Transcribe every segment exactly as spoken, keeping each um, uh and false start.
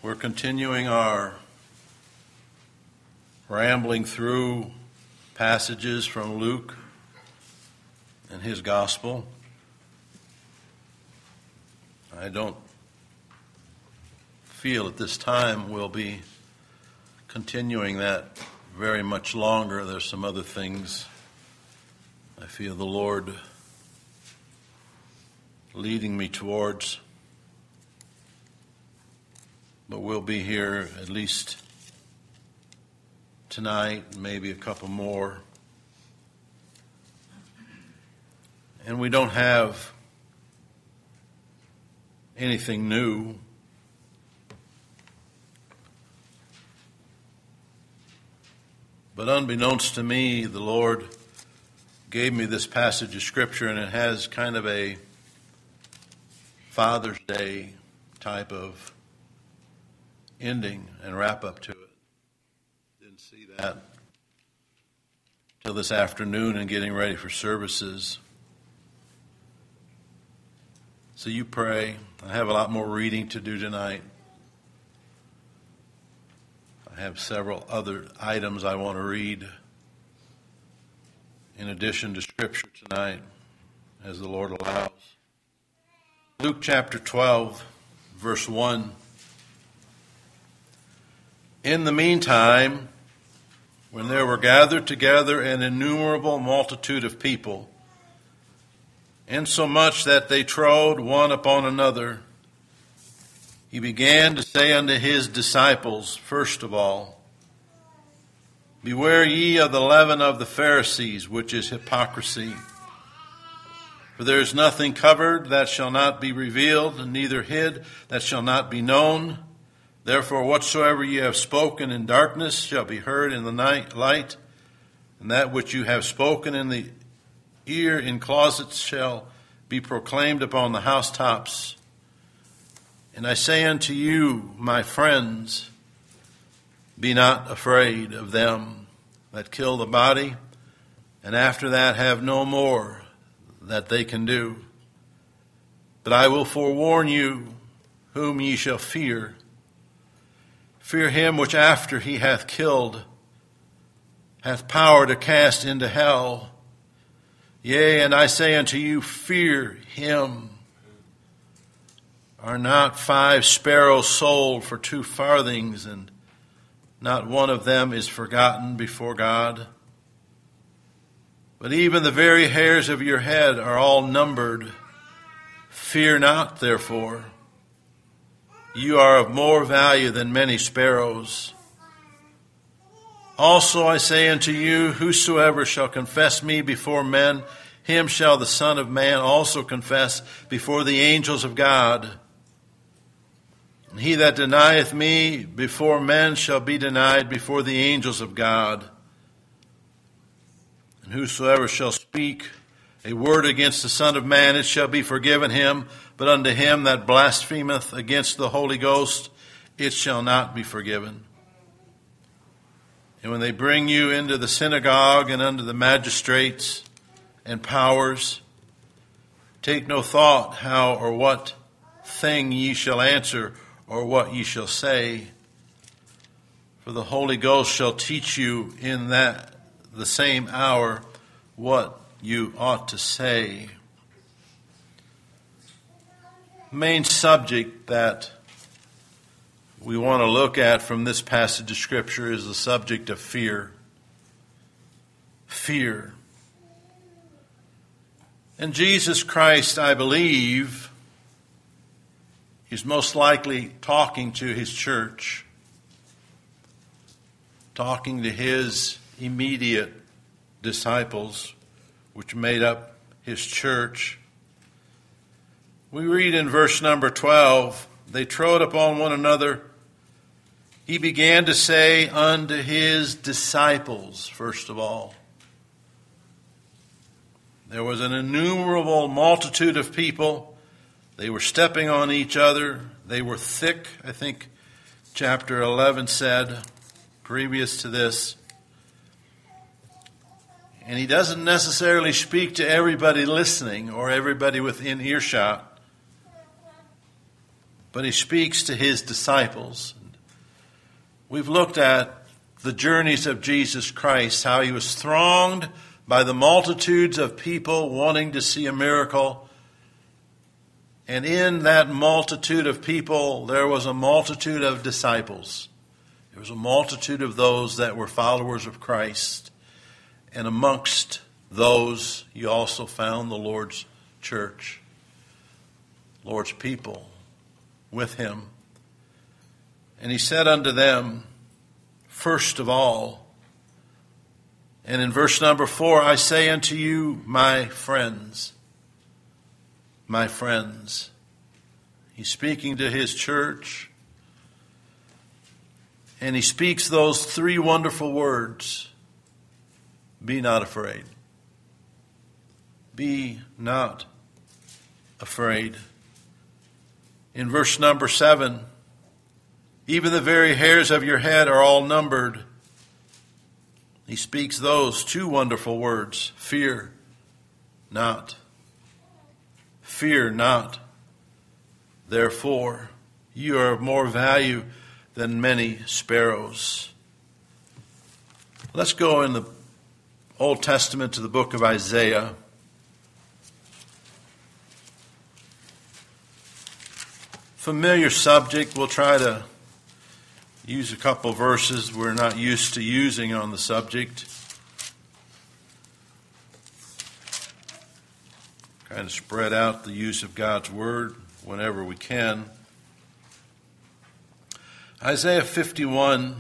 We're continuing our rambling through passages from Luke and his gospel. I don't feel at this time we'll be continuing that very much longer. There's some other things I feel the Lord leading me towards. But we'll be here at least tonight, maybe a couple more. And we don't have anything new. But unbeknownst to me, the Lord gave me this passage of Scripture, and it has kind of a Father's Day type of ending and wrap up to it. Didn't see that till this afternoon and getting ready for services. So you pray. I have a lot more reading to do tonight. I have several other items I want to read in addition to Scripture tonight, as the Lord allows. Luke chapter twelve, verse one. In the meantime, when there were gathered together an innumerable multitude of people, insomuch that they trode one upon another, he began to say unto his disciples, first of all, Beware ye of the leaven of the Pharisees, which is hypocrisy. For there is nothing covered that shall not be revealed, and neither hid that shall not be known. Therefore whatsoever ye have spoken in darkness shall be heard in the night light, and that which you have spoken in the ear in closets shall be proclaimed upon the housetops. And I say unto you, my friends, be not afraid of them that kill the body, and after that have no more that they can do. But I will forewarn you whom ye shall fear. Fear him which after he hath killed hath power to cast into hell. Yea, and I say unto you, fear him. Are not five sparrows sold for two farthings, and not one of them is forgotten before God? But even the very hairs of your head are all numbered. Fear not, therefore. You are of more value than many sparrows. Also I say unto you, whosoever shall confess me before men, him shall the Son of Man also confess before the angels of God. And he that denieth me before men shall be denied before the angels of God. And whosoever shall speak a word against the Son of Man, it shall be forgiven him. But unto him that blasphemeth against the Holy Ghost, it shall not be forgiven. And when they bring you into the synagogue and unto the magistrates and powers, take no thought how or what thing ye shall answer, or what ye shall say. For the Holy Ghost shall teach you in that the same hour what you ought to say. Main subject that we want to look at from this passage of Scripture is the subject of fear. Fear. And Jesus Christ, I believe, is most likely talking to his church, talking to his immediate disciples, which made up his church. We read in verse number twelve, they trode upon one another. He began to say unto his disciples, first of all. There was an innumerable multitude of people. They were stepping on each other. They were thick, I think chapter eleven said, previous to this. And he doesn't necessarily speak to everybody listening or everybody within earshot. but he speaks to his disciples. We've looked at the journeys of Jesus Christ, how he was thronged by the multitudes of people wanting to see a miracle. And in that multitude of people, there was a multitude of disciples. There was a multitude of those that were followers of Christ. And amongst those, you also found the Lord's church, Lord's people with him. And he said unto them, first of all, and in verse number four, I say unto you, my friends, my friends. He's speaking to his church, and he speaks those three wonderful words: be not afraid. Be not afraid. In verse number seven, even the very hairs of your head are all numbered. He speaks those two wonderful words: fear not. Fear not. Therefore, you are of more value than many sparrows. Let's go in the Old Testament to the book of Isaiah. Familiar subject. We'll try to use a couple of verses we're not used to using on the subject. Kind of spread out the use of God's word whenever we can. Isaiah fifty-one.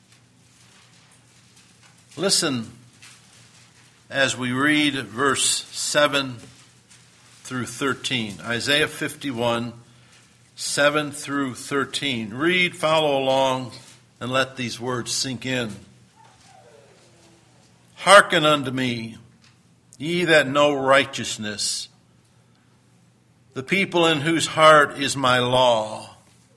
Listen as we read verse seven through thirteen. Isaiah fifty-one, seven through thirteen. Read, follow along, and let these words sink in. Hearken unto me, ye that know righteousness, the people in whose heart is my law.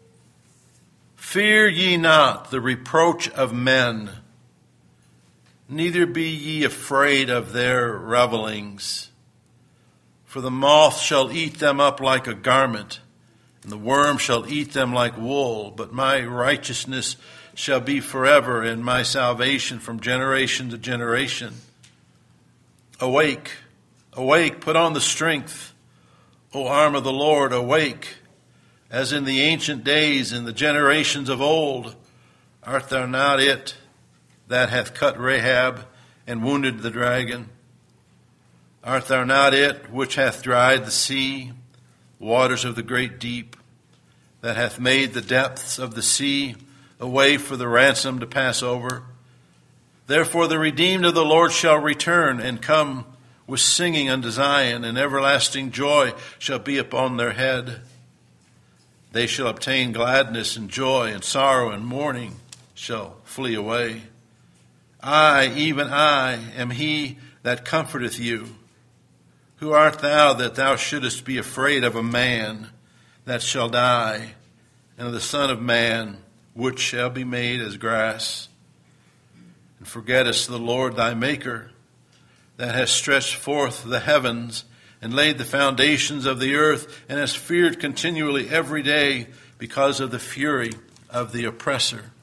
Fear ye not the reproach of men, neither be ye afraid of their revelings. For the moth shall eat them up like a garment, and the worm shall eat them like wool. But my righteousness shall be forever, and my salvation from generation to generation. Awake, awake, put on the strength, O arm of the Lord, awake. As in the ancient days, in the generations of old, art thou not it that hath cut Rahab and wounded the dragon? Art thou not it which hath dried the sea, waters of the great deep, that hath made the depths of the sea a way for the ransom to pass over? Therefore the redeemed of the Lord shall return and come with singing unto Zion, and everlasting joy shall be upon their head. They shall obtain gladness and joy, and sorrow and mourning shall flee away. I, even I, am he that comforteth you. Who art thou that thou shouldest be afraid of a man that shall die, and of the Son of Man, which shall be made as grass? And forgettest the Lord thy Maker, that hast stretched forth the heavens, and laid the foundations of the earth, and hast feared continually every day because of the fury of the oppressor,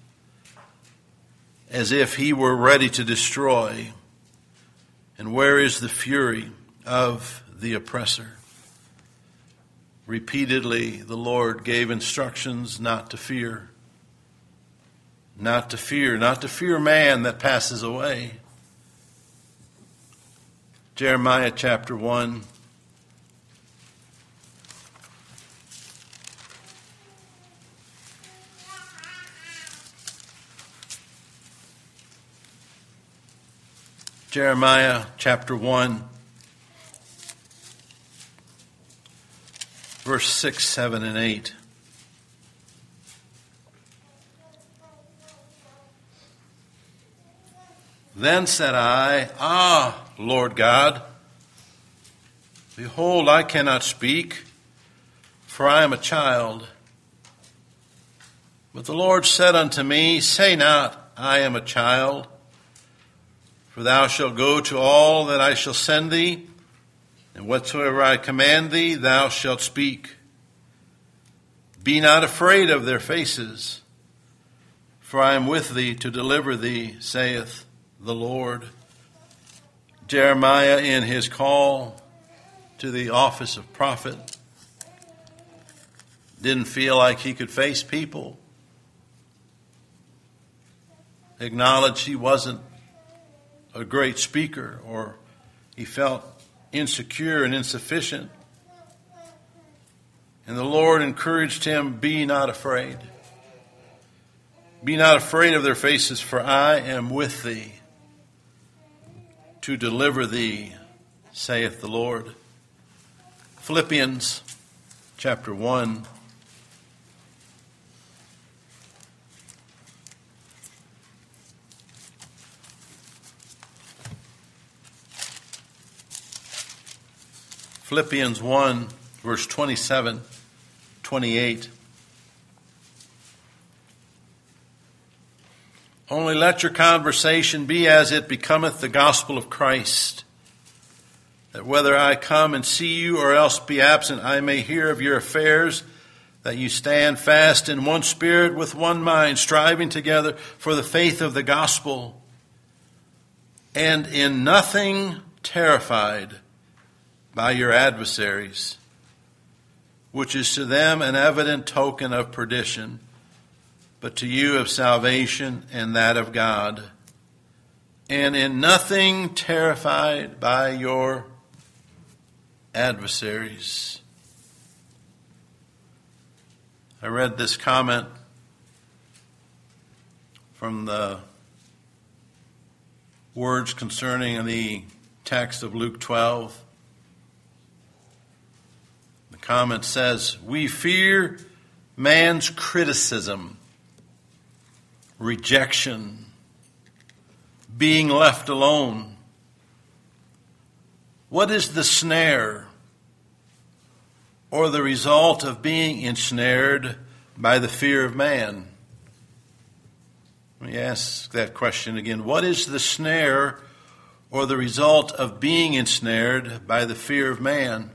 as if he were ready to destroy. And where is the fury of the oppressor? Repeatedly, the Lord gave instructions not to fear. Not to fear, not to fear man that passes away. Jeremiah chapter one. Jeremiah chapter one, verse six, seven, and eight. Then said I, Ah, Lord God, behold, I cannot speak, for I am a child. But the Lord said unto me, Say not, I am a child, for thou shalt go to all that I shall send thee, and whatsoever I command thee, thou shalt speak. Be not afraid of their faces, for I am with thee to deliver thee, saith the Lord. Jeremiah, in his call to the office of prophet, didn't feel like he could face people. Acknowledged he wasn't a great speaker, or he felt insecure and insufficient. And the Lord encouraged him, be not afraid. Be not afraid of their faces, for I am with thee to deliver thee, saith the Lord. Philippians chapter one. Philippians one, verse twenty-seven, twenty-eight. Only let your conversation be as it becometh the gospel of Christ, that whether I come and see you or else be absent, I may hear of your affairs, that you stand fast in one spirit with one mind, striving together for the faith of the gospel, and in nothing terrified by your adversaries, which is to them an evident token of perdition, but to you of salvation and that of God. And in nothing terrified by your adversaries. I read this comment from the words concerning the text of Luke twelve. The comment says, we fear man's criticism, rejection, being left alone. What is the snare or the result of being ensnared by the fear of man? Let me ask that question again. What is the snare or the result of being ensnared by the fear of man?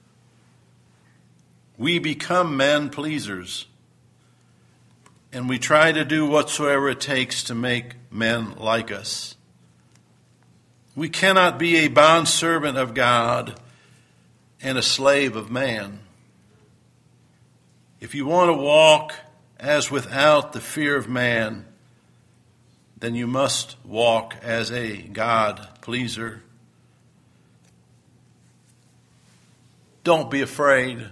We become men pleasers, and we try to do whatsoever it takes to make men like us. We cannot be a bondservant of God and a slave of man. If you want to walk as without the fear of man, then you must walk as a God pleaser. Don't be afraid.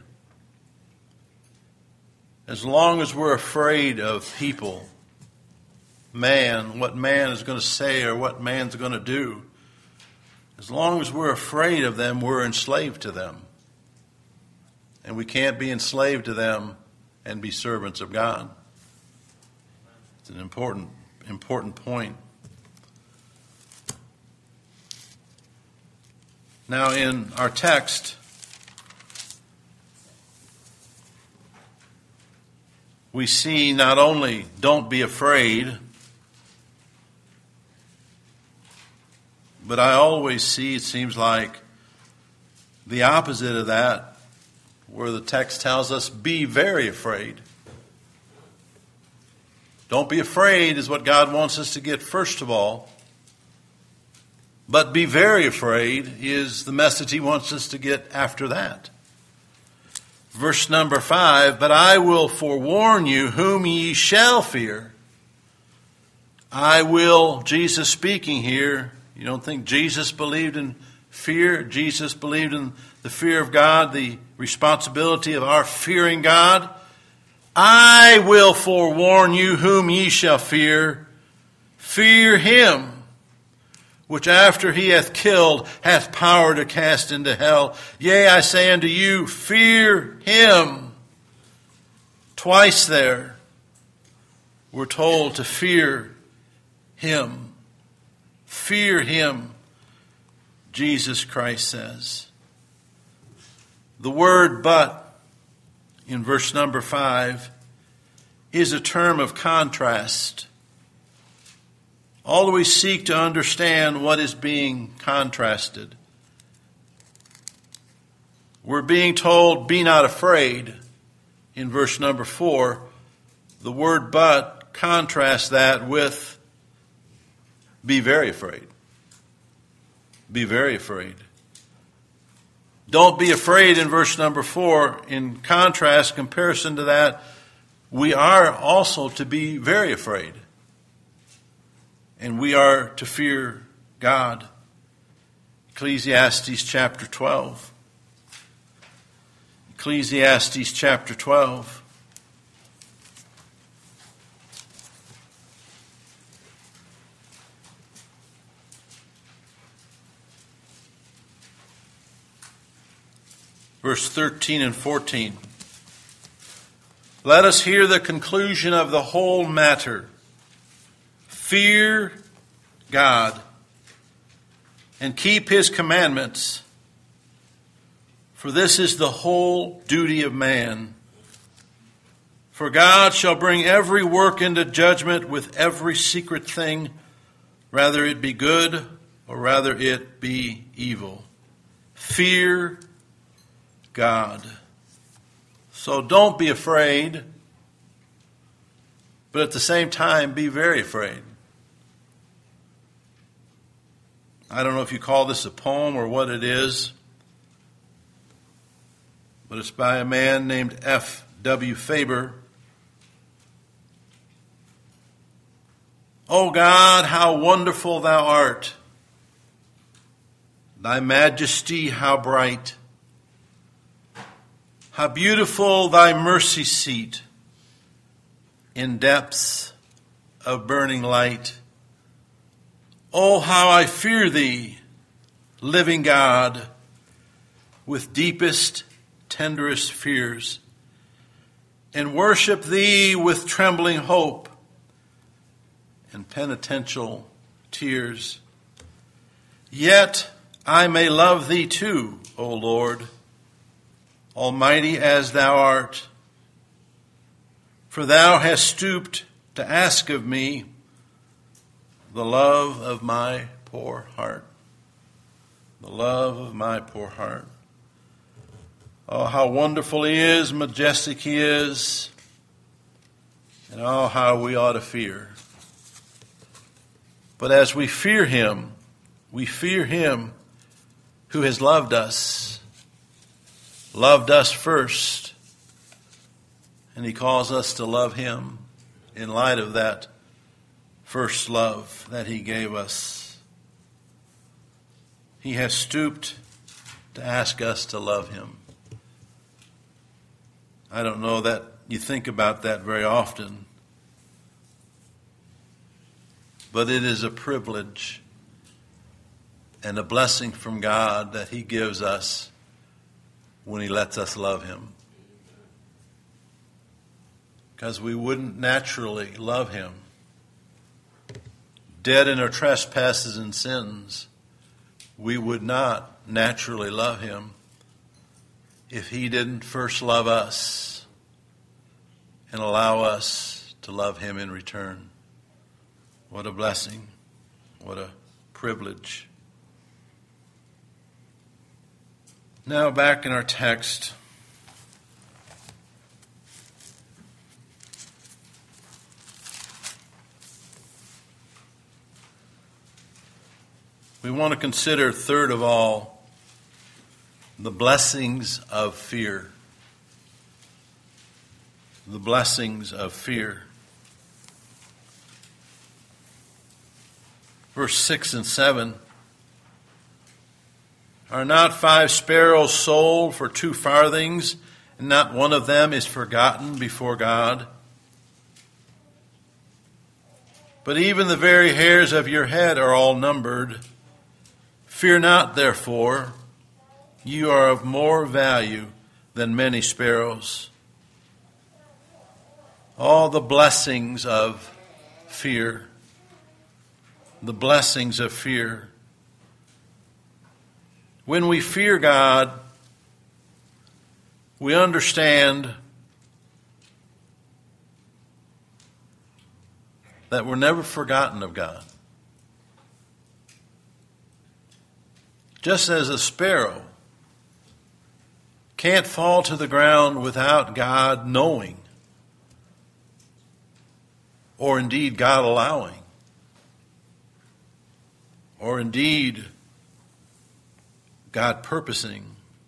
As long as we're afraid of people, man, what man is going to say or what man's going to do, as long as we're afraid of them, we're enslaved to them. And we can't be enslaved to them and be servants of God. It's an important, important point. Now in our text, we see not only don't be afraid, but I always see, it seems like, the opposite of that, where the text tells us, be very afraid. Don't be afraid is what God wants us to get first of all. But be very afraid is the message he wants us to get after that. Verse number five, but I will forewarn you whom ye shall fear. I will, Jesus speaking here. You don't think Jesus believed in fear? Jesus believed in the fear of God, the responsibility of our fearing God. I will forewarn you whom ye shall fear. Fear him, which after he hath killed, hath power to cast into hell. Yea, I say unto you, fear him. Twice there, we're told to fear him. Fear him, Jesus Christ says. The word but in verse number five is a term of contrast. Always seek to understand what is being contrasted. We're being told, be not afraid. in verse number four, the word but contrasts that with be very afraid. Be very afraid. Don't be afraid in verse number four. In contrast, comparison to that, we are also to be very afraid. And we are to fear God. Ecclesiastes chapter twelve. Ecclesiastes chapter twelve. Verse thirteen and fourteen. Let us hear the conclusion of the whole matter. Fear God and keep his commandments, for this is the whole duty of man. For God shall bring every work into judgment with every secret thing, rather it be good or rather it be evil. Fear God. So don't be afraid, but at the same time be very afraid. I don't know if you call this a poem or what it is, but it's by a man named F W Faber. O God, how wonderful thou art! Thy majesty, how bright! How beautiful thy mercy seat in depths of burning light! Oh, how I fear thee, living God, with deepest, tenderest fears, and worship thee with trembling hope and penitential tears. Yet I may love thee too, O Lord, almighty as thou art, for thou hast stooped to ask of me the love of my poor heart. The love of my poor heart. Oh, how wonderful he is, majestic he is, and oh, how we ought to fear. But as we fear him, we fear him who has loved us, loved us first, and he calls us to love him in light of that first love that he gave us. He has stooped to ask us to love him. I don't know that you think about that very often, but it is a privilege and a blessing from God that he gives us when he lets us love him. Because we wouldn't naturally love him. Dead in our trespasses and sins, we would not naturally love him if he didn't first love us and allow us to love him in return. What a blessing. What a privilege. Now back in our text. We want to consider, third of all, the blessings of fear. The blessings of fear. Verse six and seven. Are not five sparrows sold for two farthings, and not one of them is forgotten before God? But even the very hairs of your head are all numbered. Fear not, therefore, you are of more value than many sparrows. All the blessings of fear. The blessings of fear. When we fear God, we understand that we're never forgotten of God. Just as a sparrow can't fall to the ground without God knowing, or indeed God allowing, or indeed God purposing.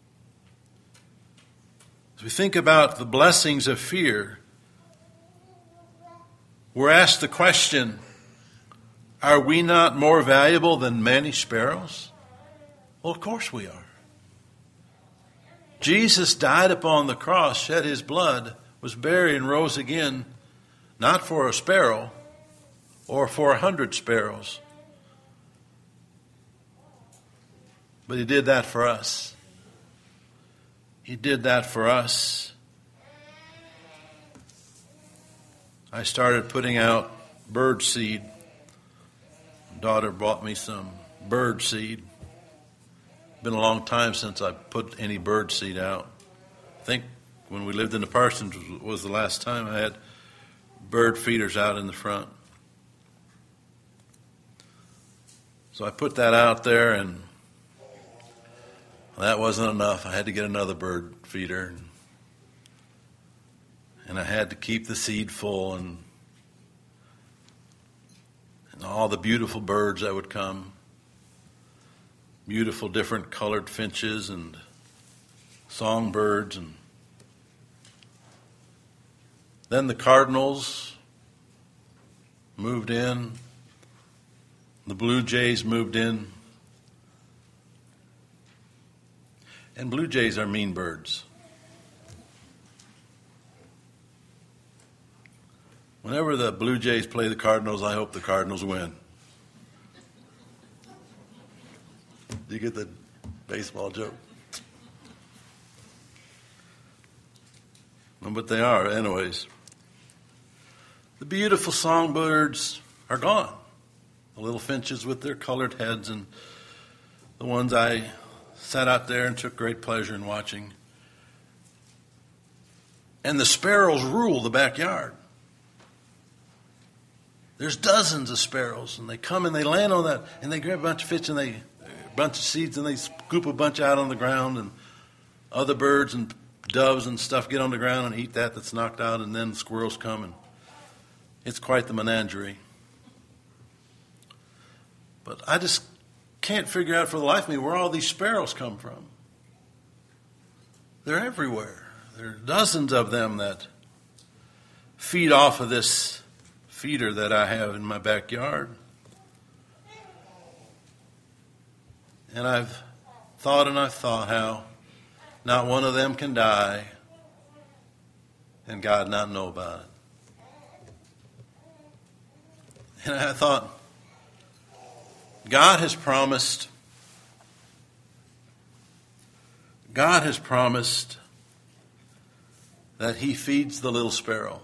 As we think about the blessings of fear, we're asked the question, are we not more valuable than many sparrows? Well, of course we are. Jesus died upon the cross, shed his blood, was buried and rose again, not for a sparrow or for a hundred sparrows, but he did that for us. He did that for us. I started putting out bird seed. Daughter bought me some bird seed. Been a long time since I put any bird seed out. I think when we lived in the Parsons was the last time I had bird feeders out in the front. So I put that out there, and that wasn't enough. I had to get another bird feeder. And I had to keep the seed full, and, and all the beautiful birds that would come. Beautiful different colored finches and songbirds. And then the cardinals moved in. The blue jays moved in. And blue jays are mean birds. Whenever the Blue Jays play the Cardinals, I hope the Cardinals win. Do you get the baseball joke? No, but they are, anyways. The beautiful songbirds are gone. The little finches with their colored heads, and the ones I sat out there and took great pleasure in watching. And the sparrows rule the backyard. There's dozens of sparrows, and they come and they land on that, and they grab a bunch of fish and they, a bunch of seeds, and they scoop a bunch out on the ground, and other birds and doves and stuff get on the ground and eat that that's knocked out, and then the squirrels come, and it's quite the menagerie. But I just can't figure out for the life of me where all these sparrows come from. They're everywhere. There are dozens of them that feed off of this feeder that I have in my backyard. And I've thought and I've thought how not one of them can die and God not know about it. And I thought, God has promised, God has promised that he feeds the little sparrow.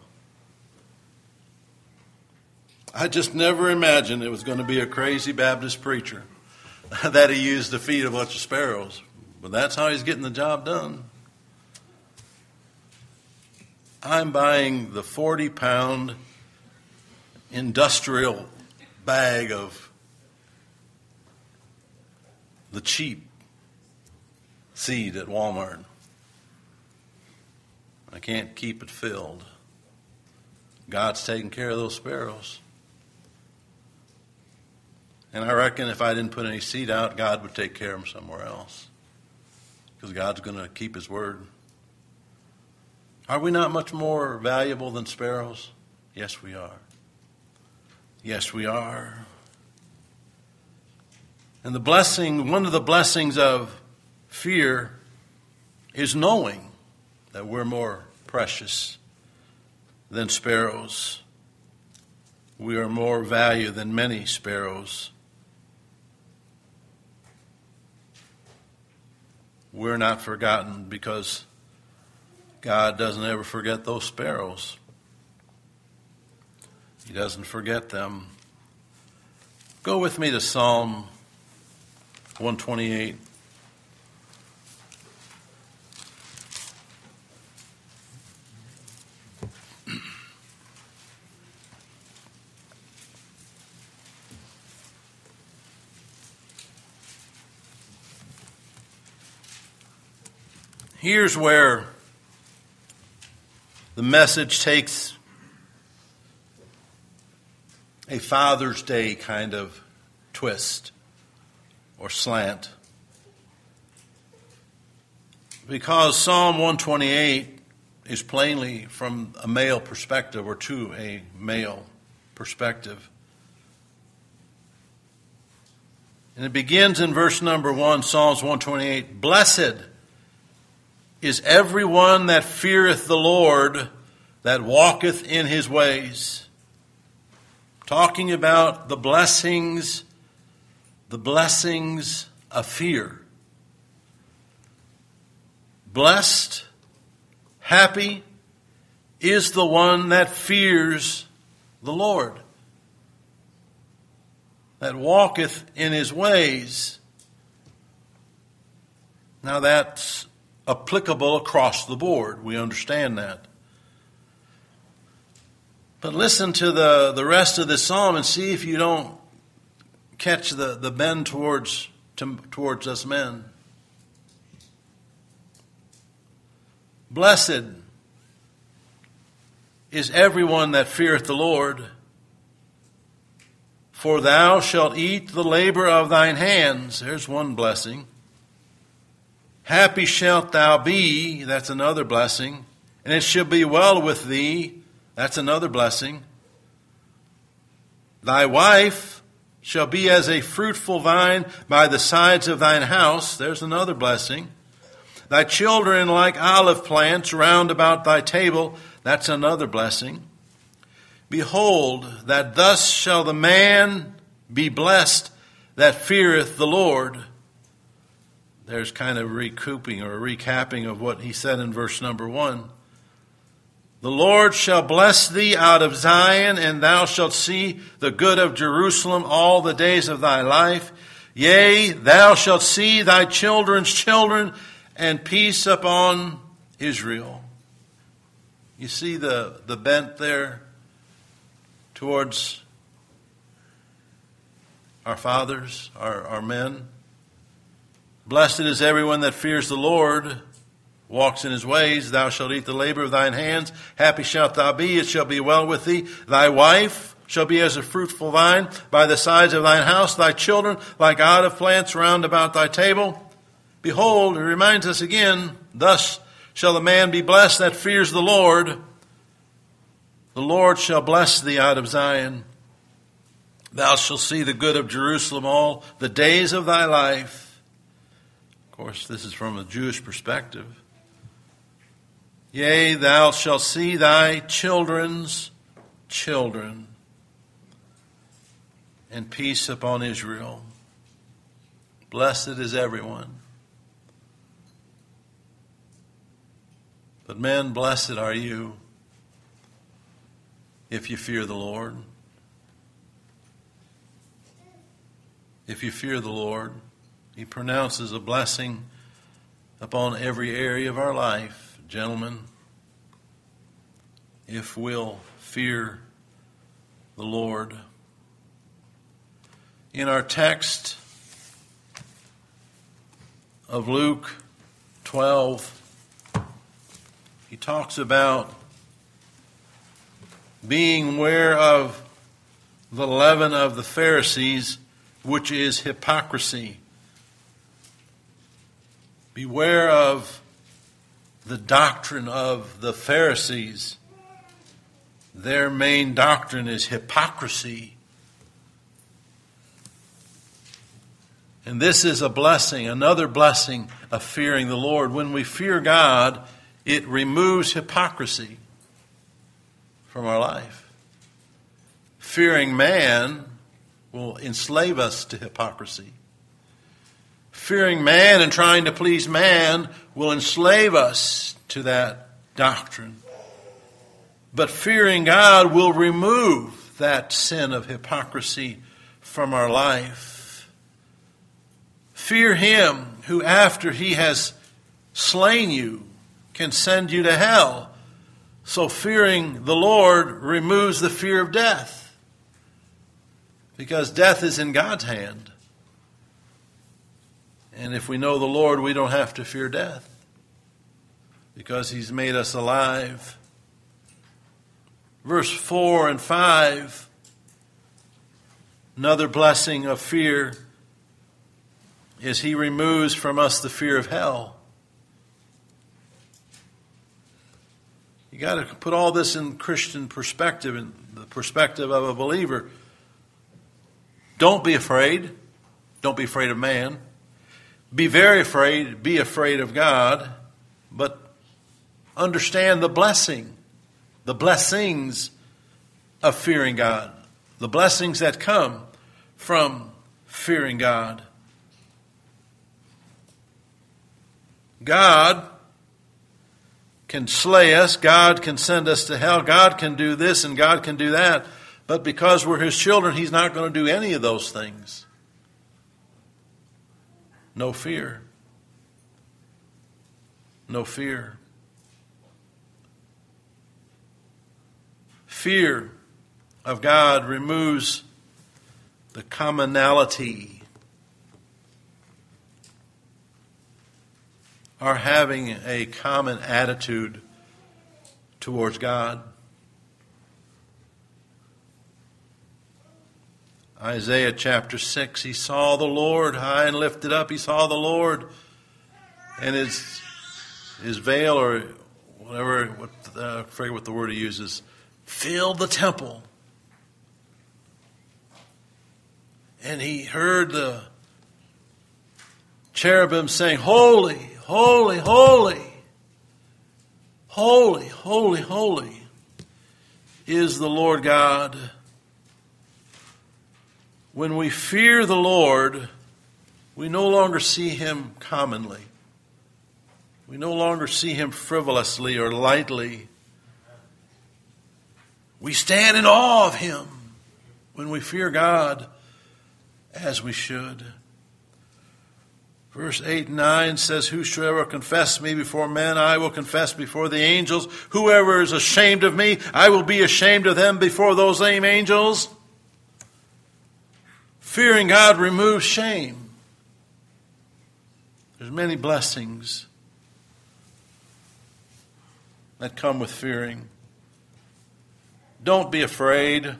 I just never imagined it was going to be a crazy Baptist preacher that he used to feed a bunch of sparrows. But that's how he's getting the job done. I'm buying the forty-pound industrial bag of the cheap seed at Walmart. I can't keep it filled. God's taking care of those sparrows. And I reckon if I didn't put any seed out, God would take care of them somewhere else. Because God's going to keep his word. Are we not much more valuable than sparrows? Yes, we are. Yes, we are. And the blessing, one of the blessings of fear is knowing that we're more precious than sparrows. We are more value than many sparrows. We're not forgotten because God doesn't ever forget those sparrows. He doesn't forget them. Go with me to Psalm one twenty-eight. Here's where the message takes a Father's Day kind of twist or slant. Because Psalm one twenty-eight is plainly from a male perspective, or to a male perspective. And it begins in verse number one, Psalms one twenty-eight. Blessed is everyone that feareth the Lord, that walketh in his ways. Talking about the blessings, the blessings of fear. Blessed, happy is the one that fears the Lord, that walketh in his ways. Now that's applicable across the board. We understand that. But listen to the, the rest of this psalm and see if you don't catch the, the bend towards, to, towards us men. Blessed is everyone that feareth the Lord, for thou shalt eat the labor of thine hands. There's one blessing. Happy shalt thou be. That's another blessing. And it shall be well with thee. That's another blessing. Thy wife shall be as a fruitful vine by the sides of thine house. There's another blessing. Thy children like olive plants round about thy table. That's another blessing. Behold, that thus shall the man be blessed that feareth the Lord. There's kind of recouping or recapping of what he said in verse number one. The Lord shall bless thee out of Zion, and thou shalt see the good of Jerusalem all the days of thy life. Yea, thou shalt see thy children's children, and peace upon Israel. You see the, the bent there towards our fathers, our, our men. Blessed is everyone that fears the Lord, walks in his ways. Thou shalt eat the labor of thine hands. Happy shalt thou be. It shall be well with thee. Thy wife shall be as a fruitful vine by the sides of thine house. Thy children like olive plants round about thy table. Behold, it reminds us again, thus shall the man be blessed that fears the Lord. The Lord shall bless thee out of Zion. Thou shalt see the good of Jerusalem all the days of thy life. Of course, this is from a Jewish perspective. Yea, thou shalt see thy children's children, and peace upon Israel. Blessed is everyone. But men, blessed are you if you fear the Lord. If you fear the Lord, he pronounces a blessing upon every area of our life. Gentlemen, if we'll fear the Lord. In our text of Luke twelve, he talks about being aware of the leaven of the Pharisees, which is hypocrisy. Beware of the doctrine of the Pharisees. Their main doctrine is hypocrisy. And this is a blessing, another blessing of fearing the Lord. When we fear God, it removes hypocrisy from our life. Fearing man will enslave us to hypocrisy. Fearing man and trying to please man will enslave us to that doctrine. But fearing God will remove that sin of hypocrisy from our life. Fear him who, after he has slain you, can send you to hell. So fearing the Lord removes the fear of death, because death is in God's hand. And if we know the Lord, we don't have to fear death. because he's made us alive. Verse four and five, another blessing of fear is he removes from us the fear of hell. You got to put all this in Christian perspective, in the perspective of a believer. Don't be afraid. Don't be afraid of man. Be very afraid. Be afraid of God. But understand the blessing, the blessings of fearing God, the blessings that come from fearing God. God can slay us. God can send us to hell. God can do this and God can do that. But because we're his children, he's not going to do any of those things. No fear. No fear. Fear of God removes the commonality, our having a common attitude towards God. Isaiah chapter six, he saw the Lord high and lifted up. He saw the Lord, and his his veil, or whatever, what, uh, I forget what the word he uses, filled the temple. And he heard the cherubim saying, "Holy, holy, holy, holy, holy, holy is the Lord God." When we fear the Lord, we no longer see him commonly. We no longer see him frivolously or lightly. We stand in awe of him when we fear God, as we should. Verse eight and nine says, "Whosoever confess me before men, I will confess before the angels. Whoever is ashamed of me, I will be ashamed of them before those same angels." Fearing God removes shame. There's many blessings that come with fearing. Don't be afraid,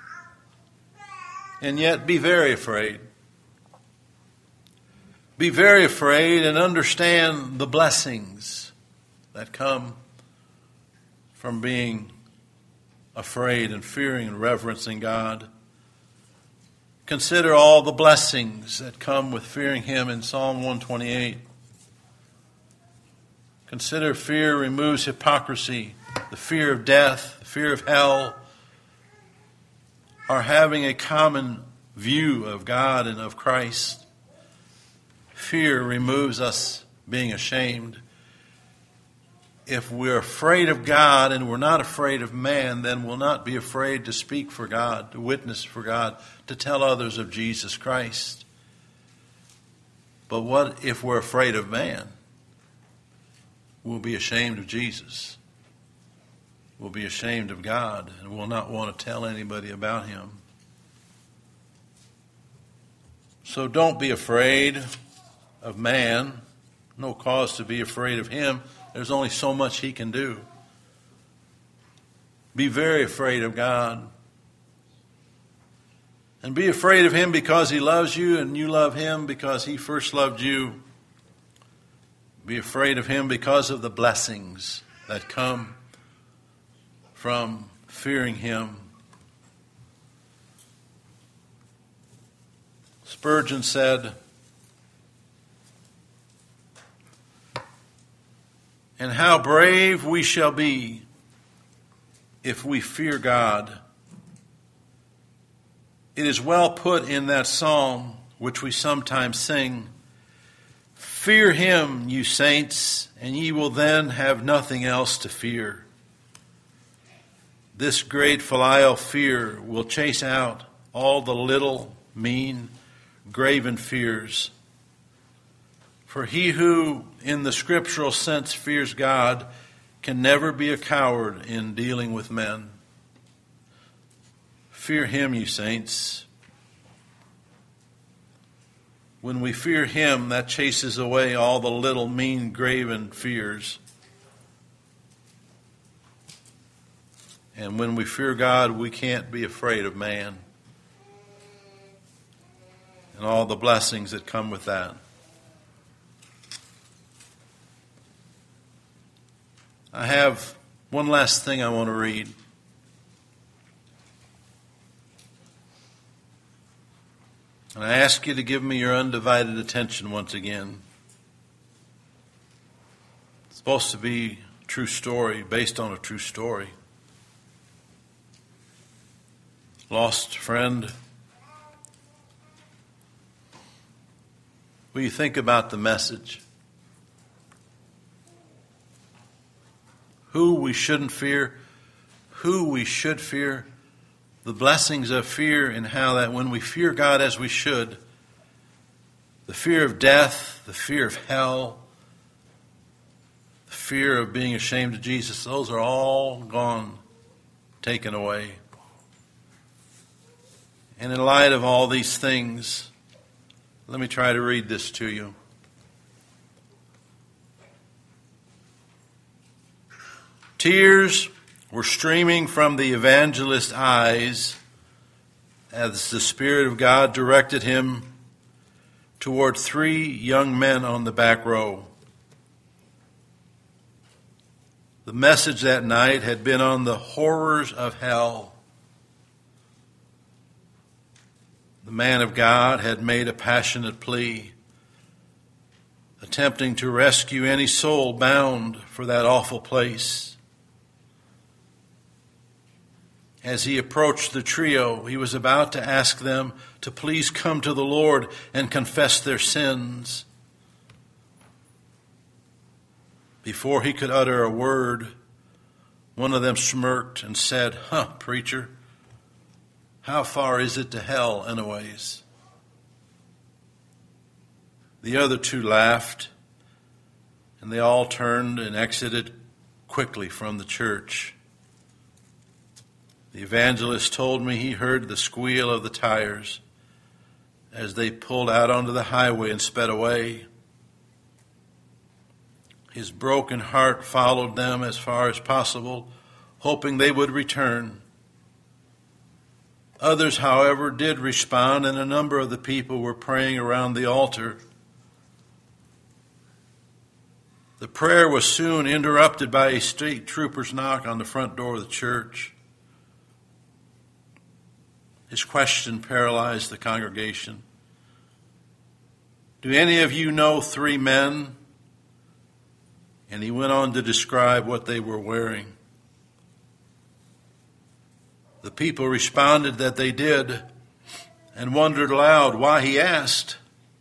and yet be very afraid. Be very afraid and understand the blessings that come from being afraid and fearing and reverencing God. Consider all the blessings that come with fearing him in Psalm one twenty-eight. Consider fear removes hypocrisy, the fear of death, the fear of hell, are having a common view of God and of Christ. Fear removes us being ashamed. If we're afraid of God and we're not afraid of man, then we'll not be afraid to speak for God, to witness for God, to tell others of Jesus Christ. But what if we're afraid of man? We'll be ashamed of Jesus. We'll be ashamed of God, and we'll not want to tell anybody about him. So don't be afraid of man. No cause to be afraid of him. There's only so much he can do. Be very afraid of God. And be afraid of him because he loves you, and you love him because he first loved you. Be afraid of him because of the blessings that come from fearing him. Spurgeon said, "And how brave we shall be if we fear God." It is well put in that psalm which we sometimes sing, "Fear him, you saints, and ye will then have nothing else to fear." This great filial fear will chase out all the little, mean, graven fears. For he who, in the scriptural sense, fears God can never be a coward in dealing with men. Fear him, you saints. When we fear him, that chases away all the little, mean, graven fears. And when we fear God, we can't be afraid of man and all the blessings that come with that. I have one last thing I want to read. And I ask you to give me your undivided attention once again. It's supposed to be a true story, based on a true story. Lost friend, will you think about the message? Who we shouldn't fear, who we should fear, the blessings of fear, and how that when we fear God as we should, the fear of death, the fear of hell, the fear of being ashamed of Jesus, those are all gone, taken away. And in light of all these things, let me try to read this to you. Tears were streaming from the evangelist's eyes as the Spirit of God directed him toward three young men on the back row. The message that night had been on the horrors of hell. The man of God had made a passionate plea, attempting to rescue any soul bound for that awful place. As he approached the trio, he was about to ask them to please come to the Lord and confess their sins. Before he could utter a word, one of them smirked and said, "Huh, preacher, how far is it to hell anyways?" The other two laughed, and they all turned and exited quickly from the church. The evangelist told me he heard the squeal of the tires as they pulled out onto the highway and sped away. His broken heart followed them as far as possible, hoping they would return. Others, however, did respond, and a number of the people were praying around the altar. The prayer was soon interrupted by a state trooper's knock on the front door of the church. His question paralyzed the congregation. "Do any of you know three men?" And he went on to describe what they were wearing. The people responded that they did and wondered aloud why he asked.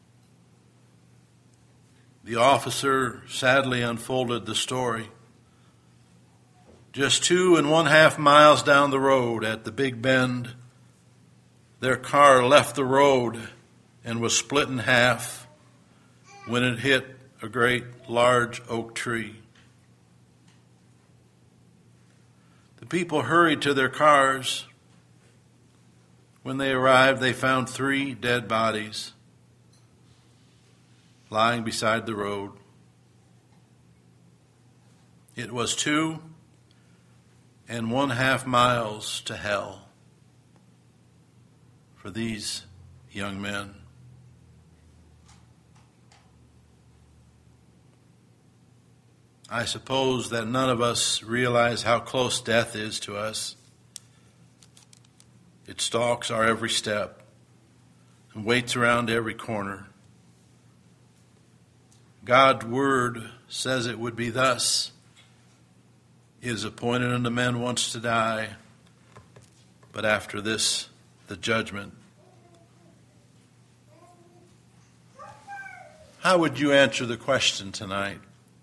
The officer sadly unfolded the story. Just two and one half miles down the road at the Big Bend, their car left the road and was split in half when it hit a great large oak tree. The people hurried to their cars. When they arrived, they found three dead bodies lying beside the road. It was two and one half miles to hell for these young men. I suppose that none of us realize how close death is to us. It stalks our every step and waits around every corner. God's word says it would be thus. It is appointed unto men once to die, but after this, the judgment. How would you answer the question tonight?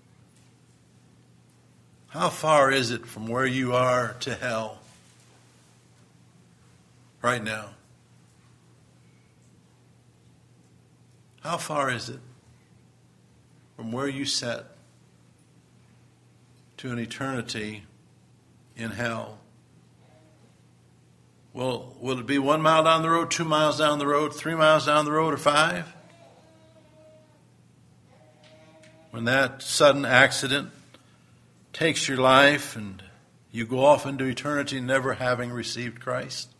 How far is it from where you are to hell right now? How far is it from where you sit to an eternity in hell? Well, will it be one mile down the road, two miles down the road, three miles down the road, or five? When that sudden accident takes your life and You go off into eternity never having received Christ?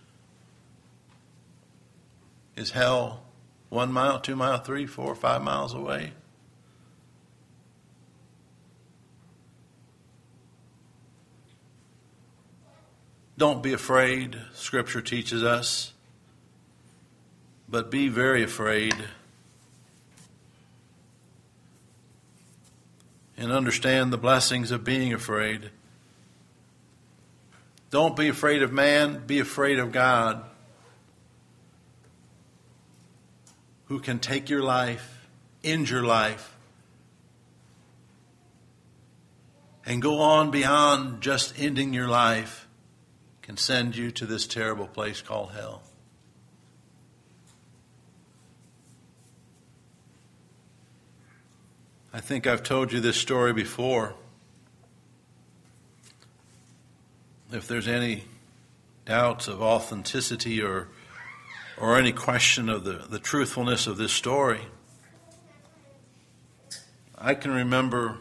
Is hell one mile, two mile, three, four, five miles away? Don't be afraid, Scripture teaches us, but be very afraid. And understand the blessings of being afraid. Don't be afraid of man, be afraid of God, who can take your life, end your life, and go on beyond just ending your life, can send you to this terrible place called hell. I think I've told you this story before. If there's any doubts of authenticity or or any question of the, the truthfulness of this story, I can remember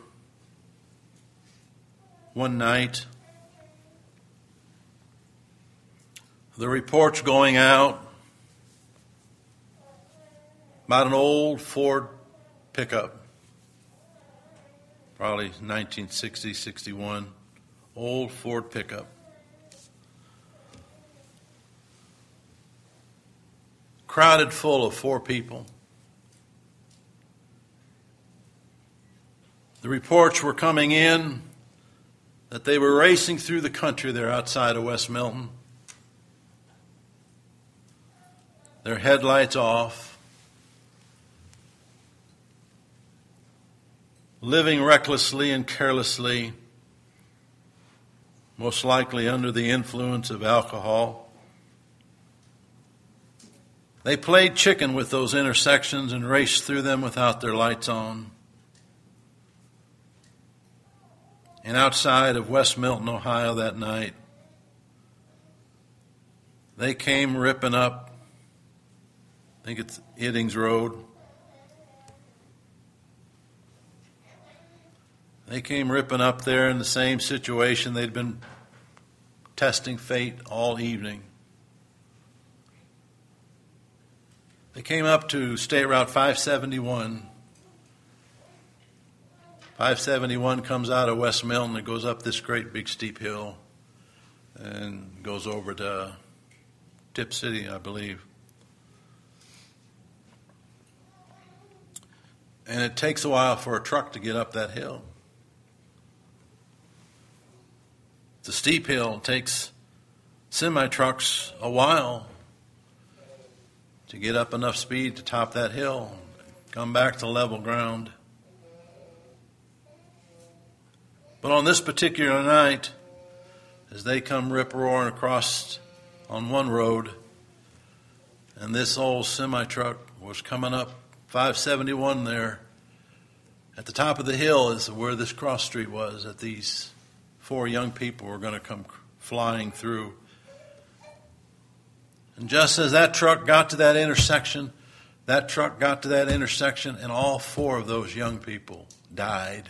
one night the reports going out about an old Ford pickup, probably nineteen sixty, sixty-one, old Ford pickup. Crowded full of four people. The reports were coming in that they were racing through the country there outside of West Milton. Their headlights off. Living recklessly and carelessly, most likely under the influence of alcohol. They played chicken with those intersections and raced through them without their lights on. And outside of West Milton, Ohio that night, they came ripping up, I think it's Iddings Road. They came ripping up there in the same situation they'd been testing fate all evening. They came up to State Route five seventy-one. five seventy-one comes out of West Milton and goes up this great big steep hill and goes over to Tip City, I believe. And it takes a while for a truck to get up that hill. It's a steep hill. It takes semi-trucks a while to get up enough speed to top that hill, come back to level ground. But on this particular night, as they come rip-roaring across on one road, and this old semi-truck was coming up five seventy-one there, at the top of the hill is where this cross street was, that these four young people were going to come flying through. And just as that truck got to that intersection, that truck got to that intersection, and all four of those young people died.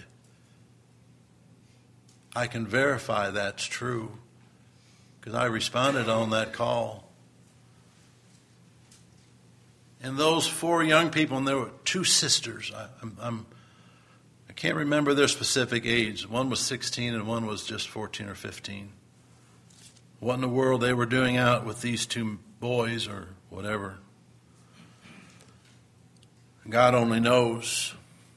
I can verify that's true because I responded on that call. And those four young people, and there were two sisters. I, I'm, I'm, I can't remember their specific age. One was sixteen and one was just fourteen or fifteen. What in the world they were doing out with these two boys or whatever, God only knows.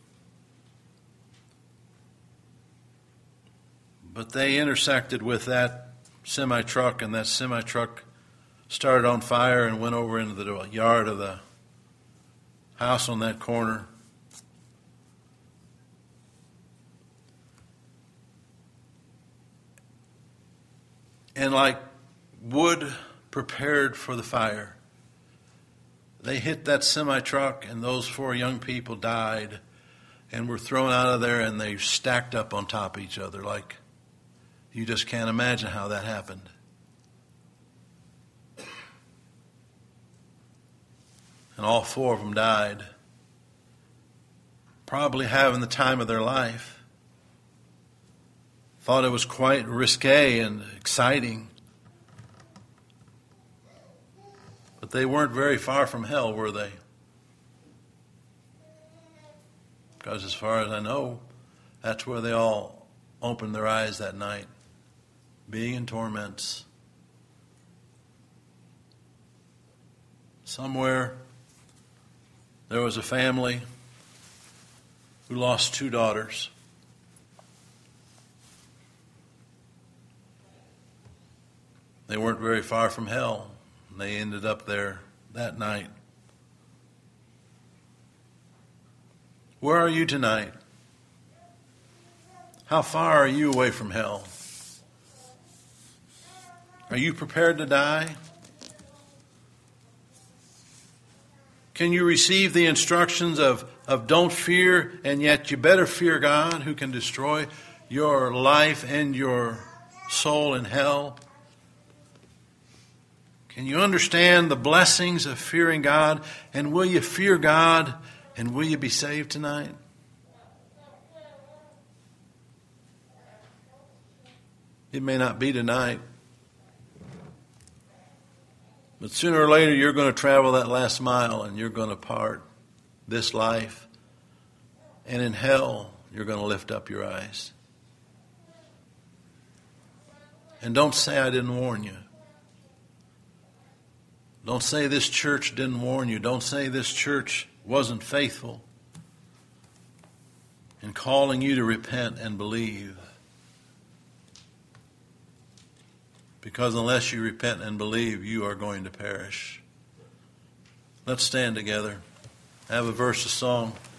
But they intersected with that semi-truck, and that semi-truck started on fire and went over into the yard of the house on that corner. And like wood prepared for the fire, they hit that semi-truck, and those four young people died and were thrown out of there, and they stacked up on top of each other like you just can't imagine how that happened. And all four of them died, probably having the time of their life, thought it was quite risque and exciting. But they weren't very far from hell, were they? Because as far as I know, that's where they all opened their eyes that night, being in torments. Somewhere there was a family who lost two daughters. They weren't very far from hell. They ended up there that night. Where are you tonight? How far are you away from hell? Are you prepared to die? Can you receive the instructions of, of don't fear, and yet you better fear God who can destroy your life and your soul in hell? Can you understand the blessings of fearing God? And will you fear God and will you be saved tonight? It may not be tonight. But sooner or later you're going to travel that last mile and you're going to part this life. And in hell you're going to lift up your eyes. And don't say I didn't warn you. Don't say this church didn't warn you. Don't say this church wasn't faithful in calling you to repent and believe. Because unless you repent and believe, you are going to perish. Let's stand together. Have a verse of song.